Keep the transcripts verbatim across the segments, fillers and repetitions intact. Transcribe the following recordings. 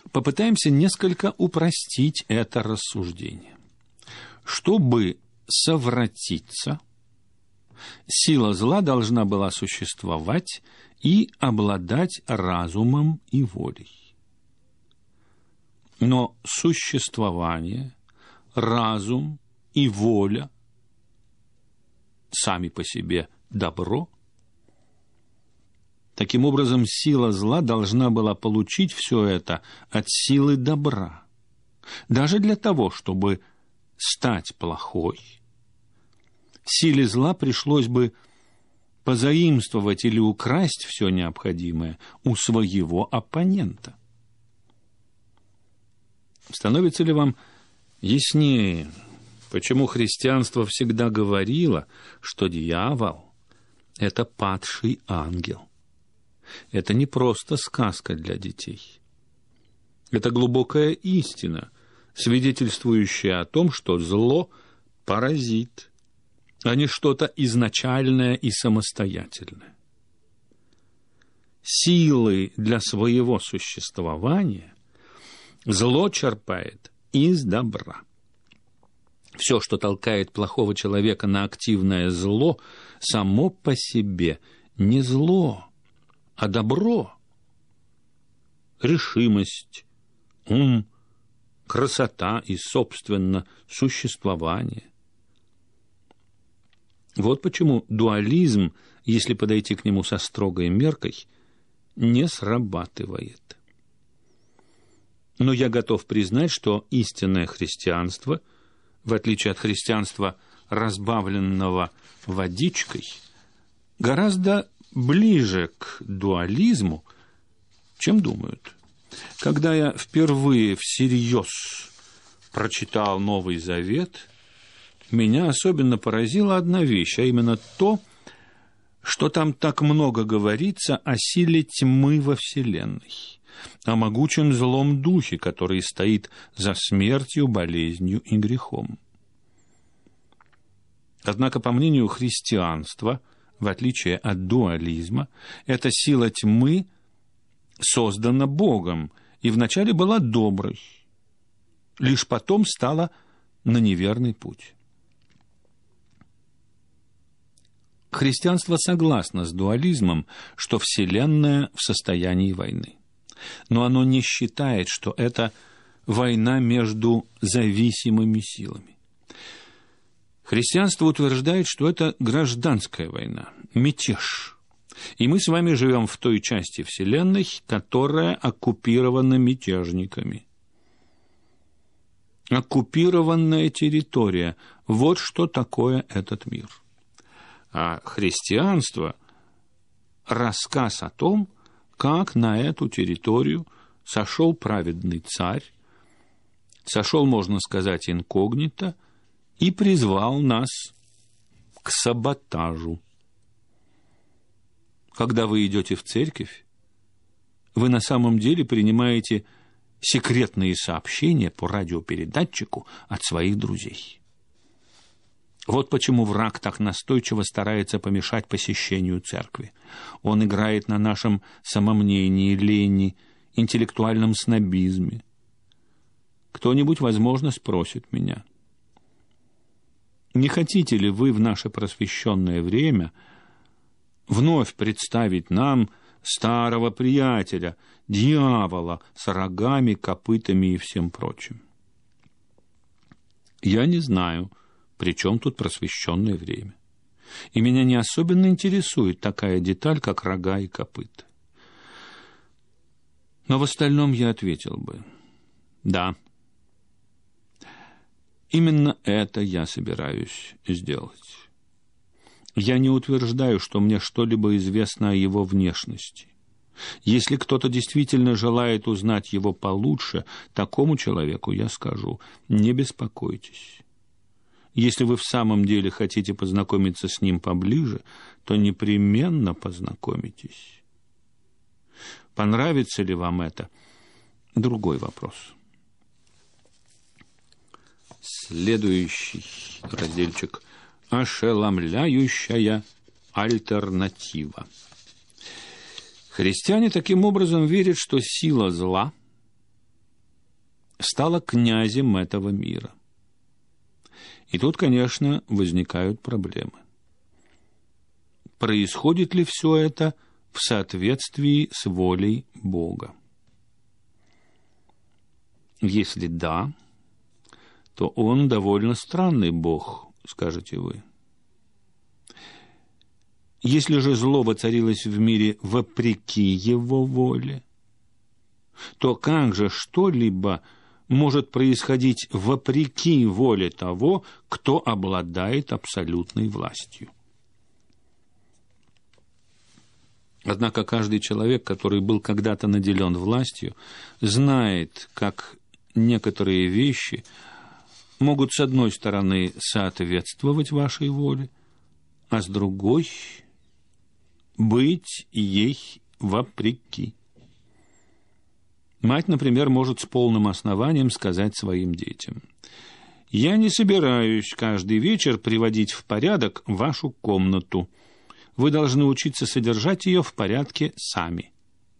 Попытаемся несколько упростить это рассуждение. Чтобы совратиться, сила зла должна была существовать и обладать разумом и волей. Но существование, разум и воля сами по себе добро. Таким образом, сила зла должна была получить все это от силы добра. Даже для того, чтобы стать плохой, силе зла пришлось бы позаимствовать или украсть все необходимое у своего оппонента. Становится ли вам яснее, почему христианство всегда говорило, что дьявол – это падший ангел? Это не просто сказка для детей. Это глубокая истина, свидетельствующая о том, что зло – паразит, а не что-то изначальное и самостоятельное. Силы для своего существования зло черпает из добра. Все, что толкает плохого человека на активное зло, само по себе не зло, а добро. Решимость, ум, красота и, собственно, существование. Вот почему дуализм, если подойти к нему со строгой меркой, не срабатывает. Но я готов признать, что истинное христианство, в отличие от христианства, разбавленного водичкой, гораздо ближе к дуализму, чем думают. Когда я впервые всерьез прочитал Новый Завет, меня особенно поразила одна вещь, а именно то, что там так много говорится о силе тьмы во Вселенной, о могучем злом духе, который стоит за смертью, болезнью и грехом. Однако, по мнению христианства, в отличие от дуализма, эта сила тьмы создана Богом и вначале была доброй, лишь потом стала на неверный путь. Христианство согласно с дуализмом, что Вселенная в состоянии войны. Но оно не считает, что это война между зависимыми силами. Христианство утверждает, что это гражданская война, мятеж. И мы с вами живем в той части Вселенной, которая оккупирована мятежниками. Оккупированная территория – вот что такое этот мир. А христианство – рассказ о том, как на эту территорию сошел праведный царь, сошел, можно сказать, инкогнито, и призвал нас к саботажу. Когда вы идете в церковь, вы на самом деле принимаете секретные сообщения по радиопередатчику от своих друзей. Вот почему враг так настойчиво старается помешать посещению церкви. Он играет на нашем самомнении, лени, интеллектуальном снобизме. Кто-нибудь, возможно, спросит меня: не хотите ли вы в наше просвещенное время вновь представить нам старого приятеля, дьявола, с рогами, копытами и всем прочим? Я не знаю, при чем тут просвещенное время. И меня не особенно интересует такая деталь, как рога и копыта. Но в остальном я ответил бы: да, именно это я собираюсь сделать. Я не утверждаю, что мне что-либо известно о его внешности. Если кто-то действительно желает узнать его получше, такому человеку я скажу: не беспокойтесь. Если вы в самом деле хотите познакомиться с ним поближе, то непременно познакомитесь. Понравится ли вам это – другой вопрос. Следующий разделчик – ошеломляющая альтернатива. Христиане таким образом верят, что сила зла стала князем этого мира. И тут, конечно, возникают проблемы. Происходит ли все это в соответствии с волей Бога? Если да, то он довольно странный Бог, скажете вы. Если же зло воцарилось в мире вопреки его воле, то как же что-либо может происходить вопреки воле того, кто обладает абсолютной властью? Однако каждый человек, который был когда-то наделен властью, знает, как некоторые вещи могут, с одной стороны, соответствовать вашей воле, а с другой – быть ей вопреки. Мать, например, может с полным основанием сказать своим детям: «Я не собираюсь каждый вечер приводить в порядок вашу комнату. Вы должны учиться содержать ее в порядке сами».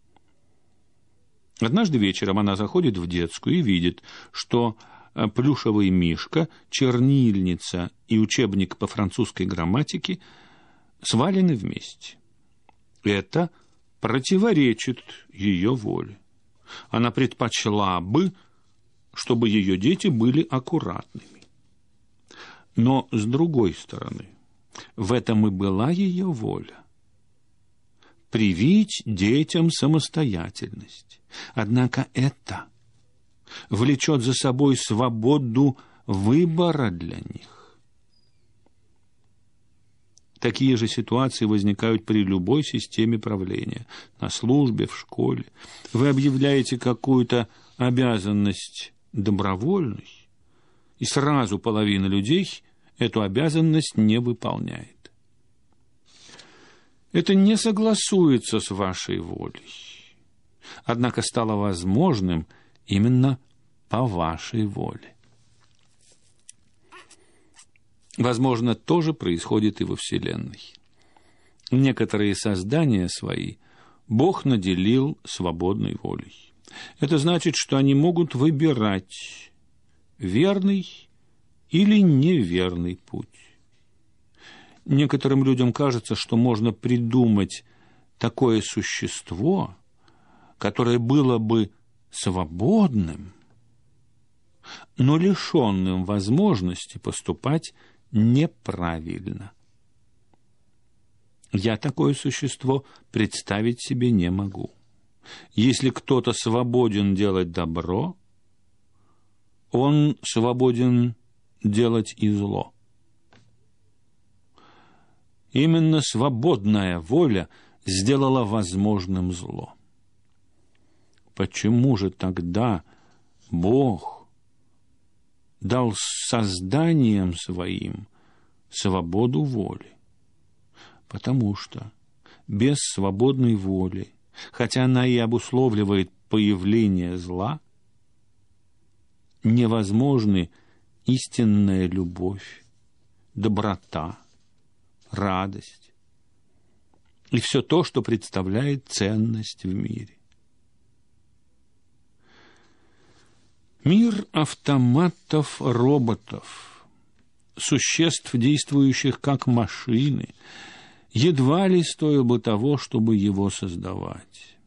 Однажды вечером она заходит в детскую и видит, что плюшевый мишка, чернильница и учебник по французской грамматике свалены вместе. Это противоречит ее воле. Она предпочла бы, чтобы ее дети были аккуратными. Но, с другой стороны, в этом и была ее воля. Привить детям самостоятельность. Однако это влечет за собой свободу выбора для них. Такие же ситуации возникают при любой системе правления. На службе, в школе. Вы объявляете какую-то обязанность добровольной, и сразу половина людей эту обязанность не выполняет. Это не согласуется с вашей волей, однако стало возможным именно по вашей воле. Возможно, то же происходит и во Вселенной. Некоторые создания свои Бог наделил свободной волей. Это значит, что они могут выбирать верный или неверный путь. Некоторым людям кажется, что можно придумать такое существо, которое было бы свободным, но лишенным возможности поступать неправильно. Я такое существо представить себе не могу. Если кто-то свободен делать добро, он свободен делать и зло. Именно свободная воля сделала возможным зло. Почему же тогда Бог дал созданиям своим свободу воли? Потому что без свободной воли, хотя она и обусловливает появление зла, невозможны истинная любовь, доброта, радость и все то, что представляет ценность в мире. Мир автоматов, роботов, существ, действующих как машины, едва ли стоил бы того, чтобы его создавать.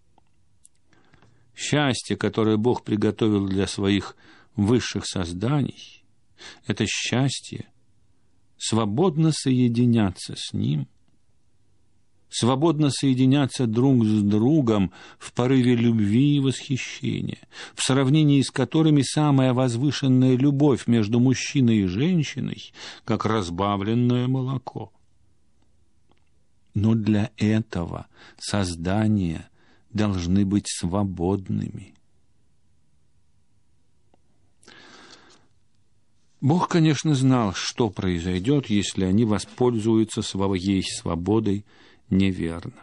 Счастье, которое Бог приготовил для своих высших созданий, это счастье свободно соединяться с Ним, свободно соединяться друг с другом в порыве любви и восхищения, в сравнении с которыми самая возвышенная любовь между мужчиной и женщиной, как разбавленное молоко. Но для этого создания должны быть свободными. Бог, конечно, знал, что произойдет, если они воспользуются своей свободой неверно.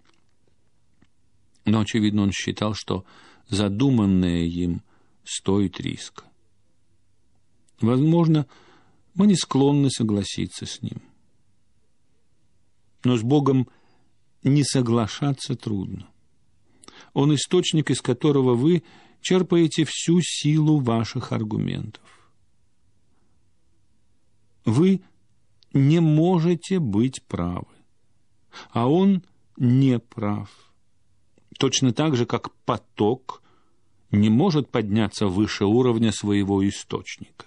Но, очевидно, он считал, что задуманное им стоит риска. Возможно, мы не склонны согласиться с ним. Но с Богом не соглашаться трудно. Он источник, из которого вы черпаете всю силу ваших аргументов. Вы не можете быть правы, а он не прав. Точно так же, как поток не может подняться выше уровня своего источника.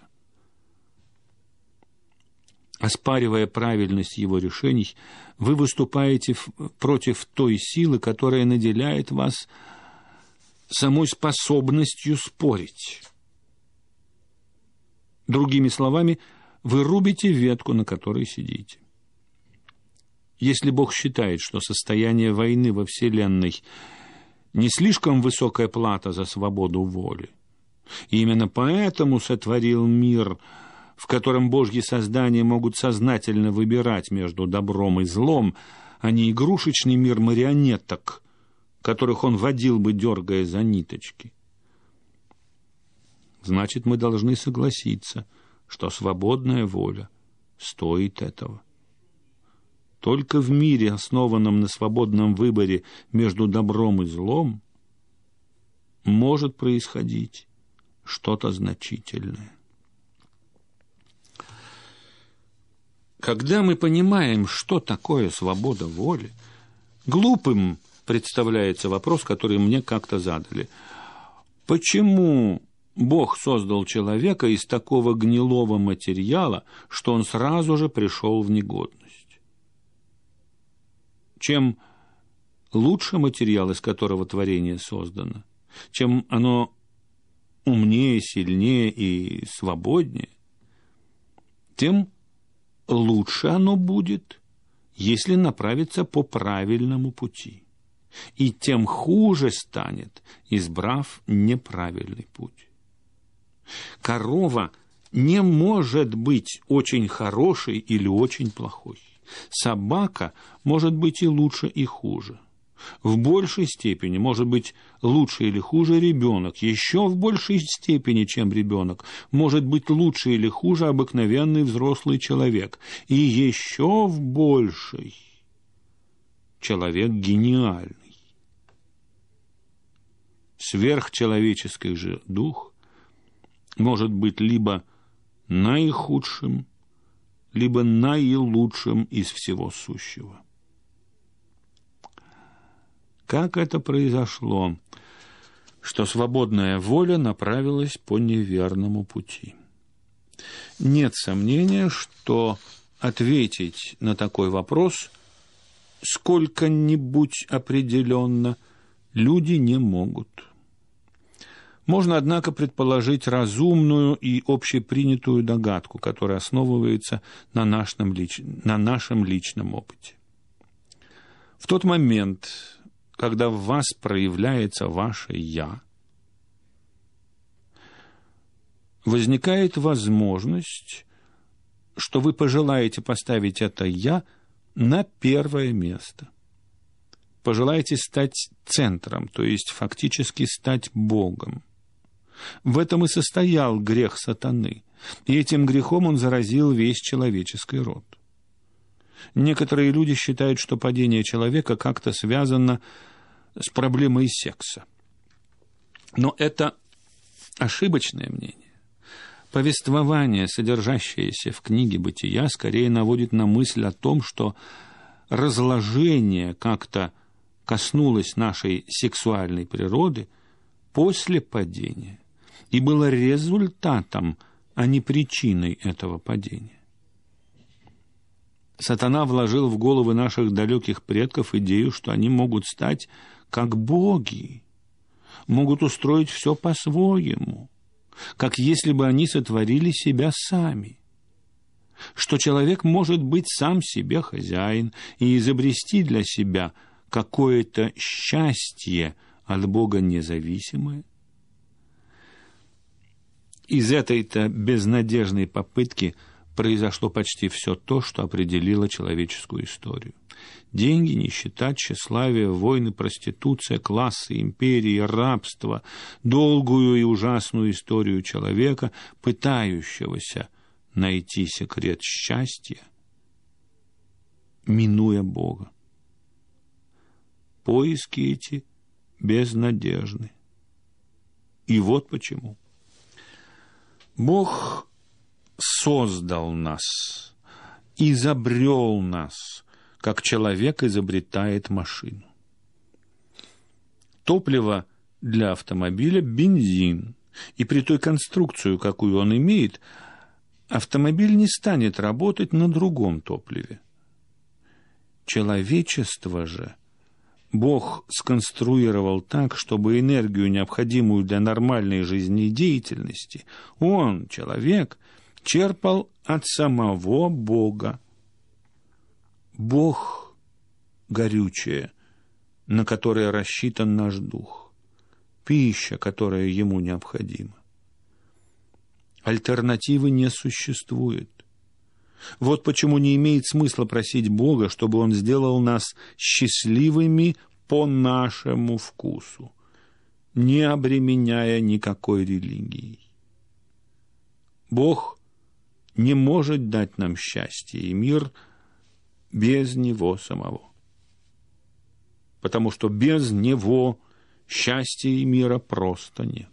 Оспаривая правильность его решений, вы выступаете против той силы, которая наделяет вас самой способностью спорить. Другими словами, вы рубите ветку, на которой сидите. Если Бог считает, что состояние войны во Вселенной не слишком высокая плата за свободу воли, и именно поэтому сотворил мир, в котором Божьи создания могут сознательно выбирать между добром и злом, а не игрушечный мир марионеток, которых он водил бы, дергая за ниточки, значит, мы должны согласиться, что свободная воля стоит этого. Только в мире, основанном на свободном выборе между добром и злом, может происходить что-то значительное. Когда мы понимаем, что такое свобода воли, глупым представляется вопрос, который мне как-то задали. Почему Бог создал человека из такого гнилого материала, что он сразу же пришел в негодность? Чем лучше материал, из которого творение создано, чем оно умнее, сильнее и свободнее, тем лучше оно будет, если направиться по правильному пути, и тем хуже станет, избрав неправильный путь. Корова не может быть очень хорошей или очень плохой. Собака может быть и лучше, и хуже. В большей степени может быть лучше или хуже ребенок. Еще в большей степени, чем ребенок, может быть лучше или хуже обыкновенный взрослый человек. И еще в большей человек гениальный. Сверхчеловеческий же дух может быть либо наихудшим, либо наилучшим из всего сущего. Как это произошло, что свободная воля направилась по неверному пути? Нет сомнения, что ответить на такой вопрос сколько-нибудь определенно люди не могут. Можно, однако, предположить разумную и общепринятую догадку, которая основывается на нашем, лич... на нашем личном опыте. В тот момент, когда в вас проявляется ваше «я», возникает возможность, что вы пожелаете поставить это «я» на первое место. Пожелаете стать центром, то есть фактически стать Богом. В этом и состоял грех сатаны, и этим грехом он заразил весь человеческий род. Некоторые люди считают, что падение человека как-то связано с проблемой секса. Но это ошибочное мнение. Повествование, содержащееся в книге «Бытия», скорее наводит на мысль о том, что разложение как-то коснулось нашей сексуальной природы после падения и было результатом, а не причиной этого падения. Сатана вложил в головы наших далеких предков идею, что они могут стать как боги, могут устроить все по-своему, как если бы они сотворили себя сами, что человек может быть сам себе хозяин и изобрести для себя какое-то счастье от Бога независимое. Из этой-то безнадежной попытки произошло почти все то, что определило человеческую историю. Деньги, нищета, тщеславие, войны, проституция, классы, империи, рабство, долгую и ужасную историю человека, пытающегося найти секрет счастья, минуя Бога. Поиски эти безнадежны. И вот почему. Бог создал нас, изобрел нас, как человек изобретает машину. Топливо для автомобиля – бензин. И при той конструкции, какую он имеет, автомобиль не станет работать на другом топливе. Человечество же Бог сконструировал так, чтобы энергию, необходимую для нормальной жизнедеятельности, он, человек, черпал от самого Бога. Бог – горючее, на которое рассчитан наш дух, пища, которая ему необходима. Альтернативы не существует. Вот почему не имеет смысла просить Бога, чтобы Он сделал нас счастливыми по нашему вкусу, не обременяя никакой религией. Бог не может дать нам счастье и мир без Него самого, потому что без Него счастья и мира просто нет.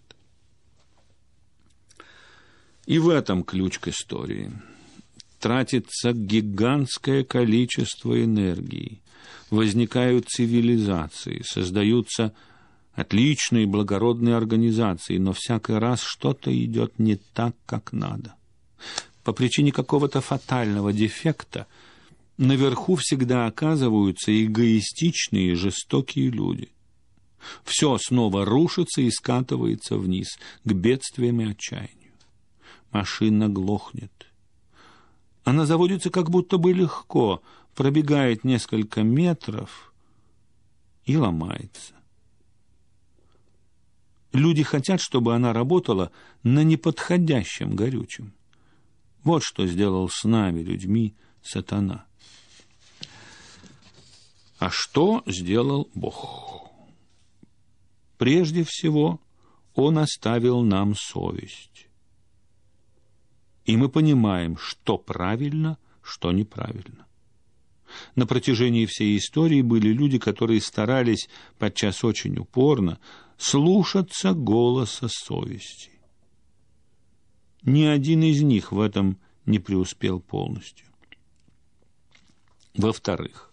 И в этом ключ к истории. Тратится гигантское количество энергии, возникают цивилизации, создаются отличные благородные организации, но всякий раз что-то идет не так, как надо. По причине какого-то фатального дефекта наверху всегда оказываются эгоистичные и жестокие люди. Все снова рушится и скатывается вниз, к бедствиям и отчаянию. Машина глохнет. Она заводится как будто бы легко, пробегает несколько метров и ломается. Люди хотят, чтобы она работала на неподходящем горючем. Вот что сделал с нами, людьми, сатана. А что сделал Бог? Прежде всего, Он оставил нам совесть. И мы понимаем, что правильно, что неправильно. На протяжении всей истории были люди, которые старались, подчас очень упорно, слушаться голоса совести. Ни один из них в этом не преуспел полностью. Во-вторых,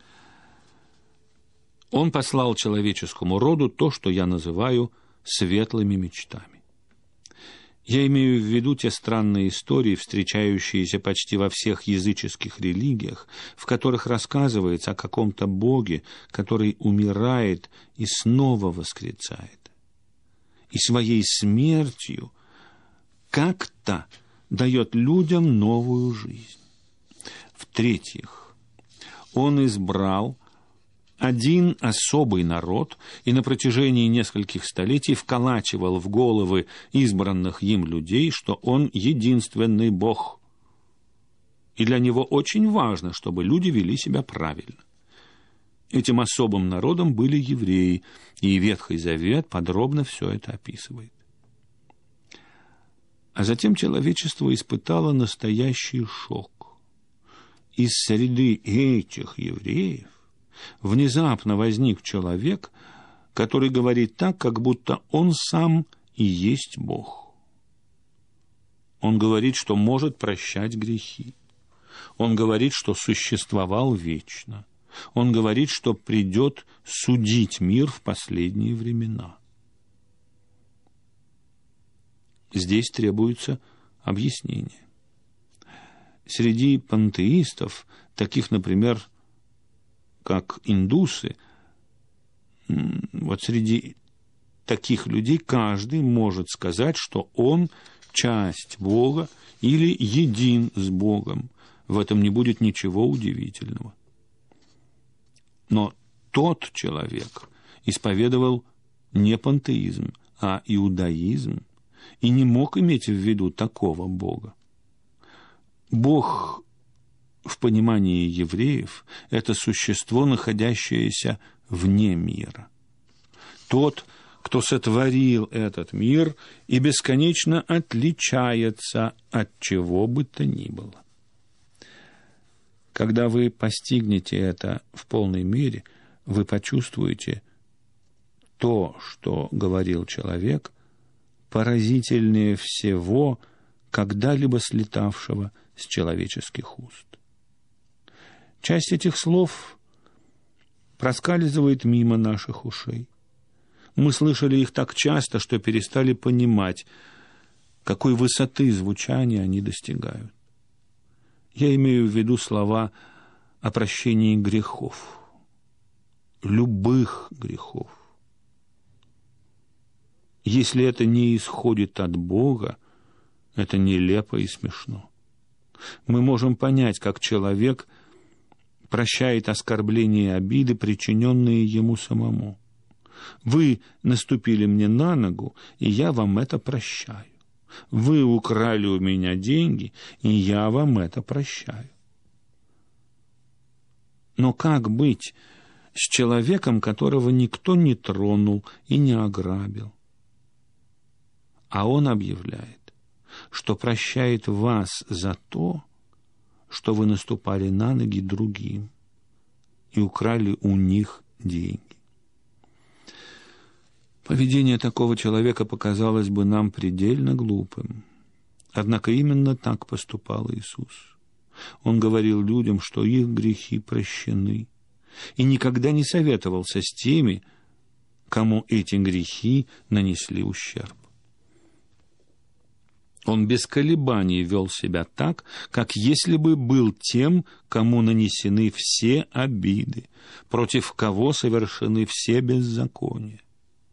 Он послал человеческому роду то, что я называю светлыми мечтами. Я имею в виду те странные истории, встречающиеся почти во всех языческих религиях, в которых рассказывается о каком-то боге, который умирает и снова воскресает, и своей смертью как-то дает людям новую жизнь. В-третьих, Он избрал один особый народ и на протяжении нескольких столетий вколачивал в головы избранных им людей, что он единственный Бог. И для него очень важно, чтобы люди вели себя правильно. Этим особым народом были евреи, и Ветхий Завет подробно все это описывает. А затем человечество испытало настоящий шок. Из среды этих евреев внезапно возник человек, который говорит так, как будто он сам и есть Бог. Он говорит, что может прощать грехи. Он говорит, что существовал вечно. Он говорит, что придет судить мир в последние времена. Здесь требуется объяснение. Среди пантеистов, таких, например, как индусы, вот среди таких людей каждый может сказать, что он часть Бога или един с Богом. В этом не будет ничего удивительного. Но тот человек исповедовал не пантеизм, а иудаизм, и не мог иметь в виду такого Бога. Бог в понимании евреев – это существо, находящееся вне мира. Тот, кто сотворил этот мир и бесконечно отличается от чего бы то ни было. Когда вы постигнете это в полной мере, вы почувствуете то, что говорил человек, поразительнее всего, когда-либо слетавшего с человеческих уст. Часть этих слов проскальзывает мимо наших ушей. Мы слышали их так часто, что перестали понимать, какой высоты звучания они достигают. Я имею в виду слова о прощении грехов, любых грехов. Если это не исходит от Бога, это нелепо и смешно. Мы можем понять, как человек прощает оскорбления и обиды, причиненные ему самому. Вы наступили мне на ногу, и я вам это прощаю. Вы украли у меня деньги, и я вам это прощаю. Но как быть с человеком, которого никто не тронул и не ограбил? А он объявляет, что прощает вас за то, что вы наступали на ноги другим и украли у них деньги. Поведение такого человека показалось бы нам предельно глупым. Однако именно так поступал Иисус. Он говорил людям, что их грехи прощены, и никогда не советовался с теми, кому эти грехи нанесли ущерб. Он без колебаний вел себя так, как если бы был тем, кому нанесены все обиды, против кого совершены все беззакония.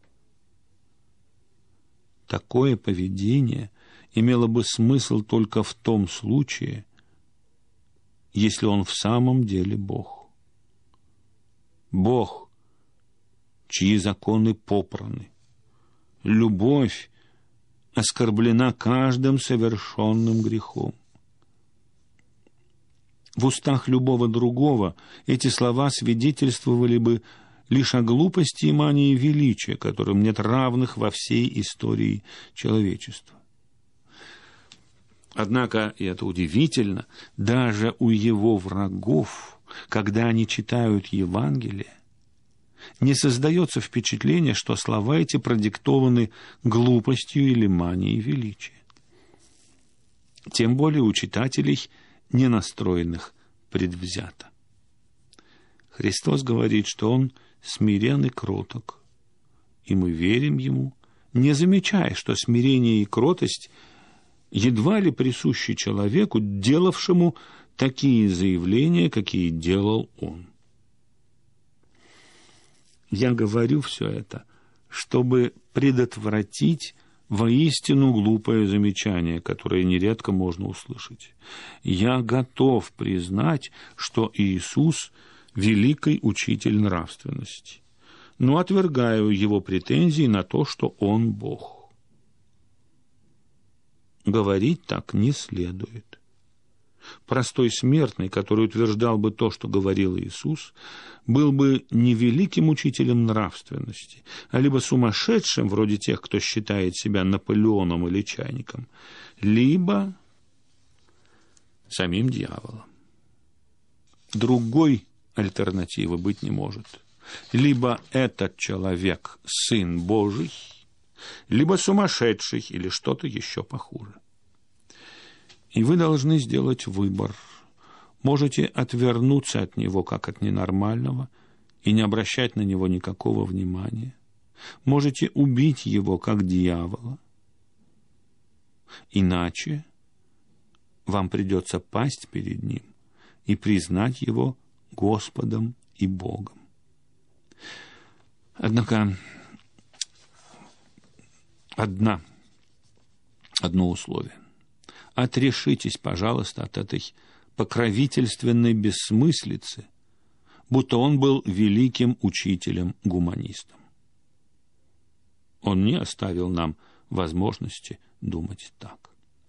Такое поведение имело бы смысл только в том случае, если он в самом деле Бог. Бог, чьи законы попраны. Любовь оскорблена каждым совершенным грехом. В устах любого другого эти слова свидетельствовали бы лишь о глупости и мании величия, которым нет равных во всей истории человечества. Однако, и это удивительно, даже у его врагов, когда они читают Евангелие, не создается впечатление, что слова эти продиктованы глупостью или манией величия. Тем более у читателей, не настроенных предвзято. Христос говорит, что Он смирен и кроток, и мы верим Ему, не замечая, что смирение и кротость едва ли присущи человеку, делавшему такие заявления, какие делал Он. Я говорю все это, чтобы предотвратить воистину глупое замечание, которое нередко можно услышать. Я готов признать, что Иисус – великий учитель нравственности, но отвергаю его претензии на то, что Он Бог. Говорить так не следует. Простой смертный, который утверждал бы то, что говорил Иисус, был бы не великим учителем нравственности, а либо сумасшедшим, вроде тех, кто считает себя Наполеоном или Чайником, либо самим дьяволом. Другой альтернативы быть не может. Либо этот человек Сын Божий, либо сумасшедший или что-то еще похуже. И вы должны сделать выбор. Можете отвернуться от него, как от ненормального, и не обращать на него никакого внимания. Можете убить его, как дьявола. Иначе вам придется пасть перед ним и признать его Господом и Богом. Однако одна, одно условие. Отрешитесь, пожалуйста, от этой покровительственной бессмыслицы, будто он был великим учителем-гуманистом. Он не оставил нам возможности думать так.